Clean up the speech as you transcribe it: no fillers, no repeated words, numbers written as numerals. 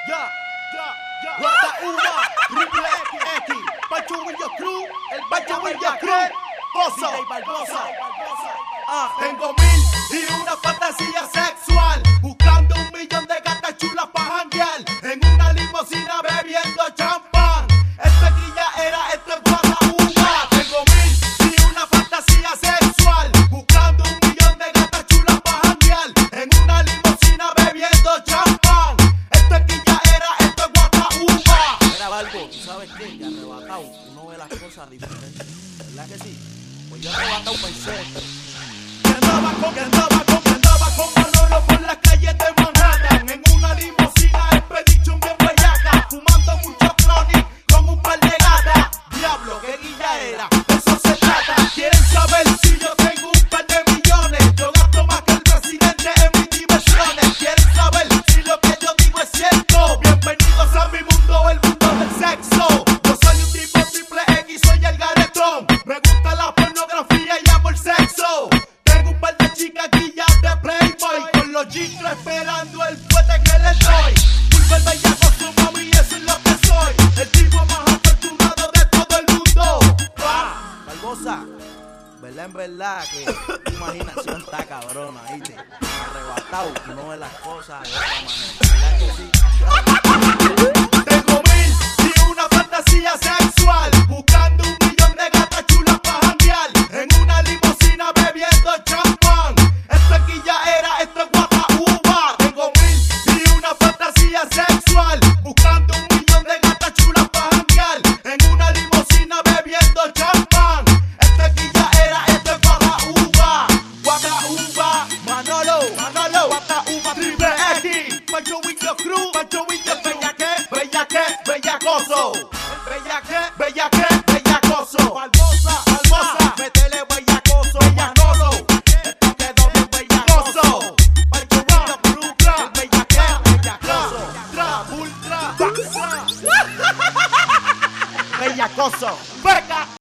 Rata Uva, Triple X, Pancho Villa Cruz, el Pancho Villa Cruz, Bozo, tengo 1000 y una fantasía sexual, buscando 1.000.000 de gatas chulas pa' janguear, en una limusina bebiendo champán. Esto es guillaera, esto es Rata Uva. Tengo 1000 y una fantasía sexual, buscando 1.000.000 de gatas chulas pa' janguear, en una limusina bebiendo champán. Esto es guillaera, esto es Rata Uva. Mira, Balbo, ¿tú sabes qué? Que arrebatado uno ve las cosas diferentes, ¿verdad que sí? Pues yo arrebatado pensé que andaba con Manolo por las calles de Manhattan, en una limusina Expedition bien bellaca, fumando mucho chronic con un par de gatas. Diablo, qué guillaera, eso se trata. Quieren saber si yo tengo un par de millones, yo gasto más que el presidente en mis diversiones. Quieren saber si lo que yo digo es cierto. Bienvenidos a mi mundo, el mundo del sexo. Yo soy un tipo triple X, soy el garetón. Me gusta la pornografía y amo el sexo. Tengo un par de chicas guillas de Playboy, con los chicos esperando el fuete que les doy. Pulver bellaco su mami, eso es lo que soy, el tipo más afortunado de todo el mundo. Barbosa, verdad en verdad que tu imaginación está cabrona, ¿viste? Arrebatado uno ve las cosas de otra manera, ¿verdad que sí? Tengo 1000 y una fantasía sexual, buscando 1.000.000 de gatas chulas pa' janguear, en una limusina bebiendo champán. Esto es guillaera, esto es Rata Uva. Tengo 1000 y una fantasía sexual, buscando 1.000.000 de gatas chulas pa' janguear, en una limusina bebiendo champán. Esto es guillaera, esto es Rata Uva. Rata Uva, Manolo, Rata Uva, Triple X, Pancho Villa Cruz, Pancho Villa bellacoso, bellacoso, Barbosa, métele bellacoso, Manolo, esto quedó bien bellacoso, Pancho Villa Cruz, bellacoso, bellacoso, beca.